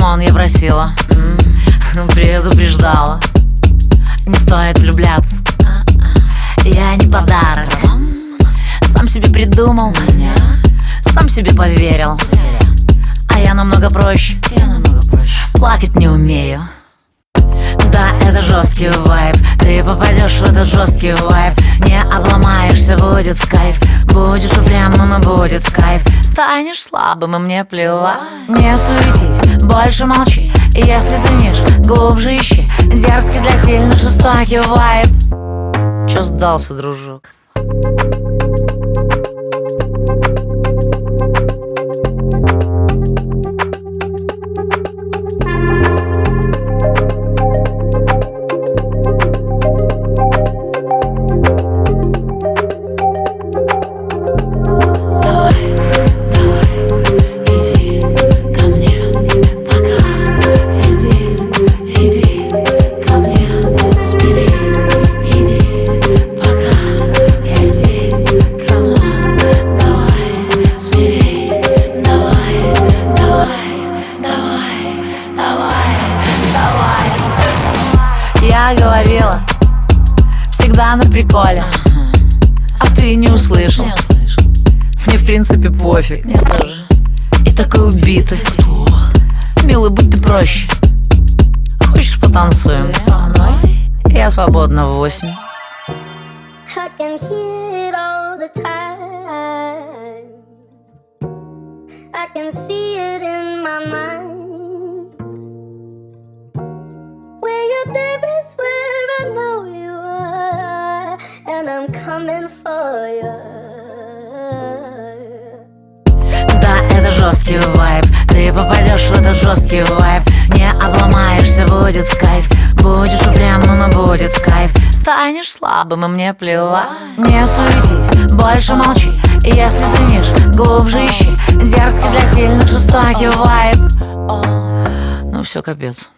камон, я просила, предупреждала, не стоит влюбляться. Я не подарок, сам себе придумал, сам себе поверил. А я намного проще, плакать не умею. Да, это жесткий вайб, ты попадешь в этот жесткий вайб. Не обломаешься, будет в кайф. Будешь упрямым и будет в кайф. Станешь слабым и мне плевать. Не суетись, больше молчи. Если стынешь, глубже ищи. Дерзкий для сильных, жестокий вайб. Чё сдался, дружок? Я говорила, всегда на приколе, а ты не услышал. Мне в принципе пофиг. Мне тоже. И такой убитый. Милый, будь ты проще. Хочешь, потанцуем со мной? Я свободна в 8. I can hear it all the time. I can see it in my mind. Where you're there is where I know you are, and I'm coming for you. Да, это жесткий вайб, ты попадешь в этот жесткий вайб. Не обломаешься, будет в кайф. Будешь упрямым и будет в кайф. Станешь слабым и мне плевать. Не суетись, больше молчи. Если стынешь, глубже ищи. Дерзкий для сильных, жестокий вайб. Ну все, капец.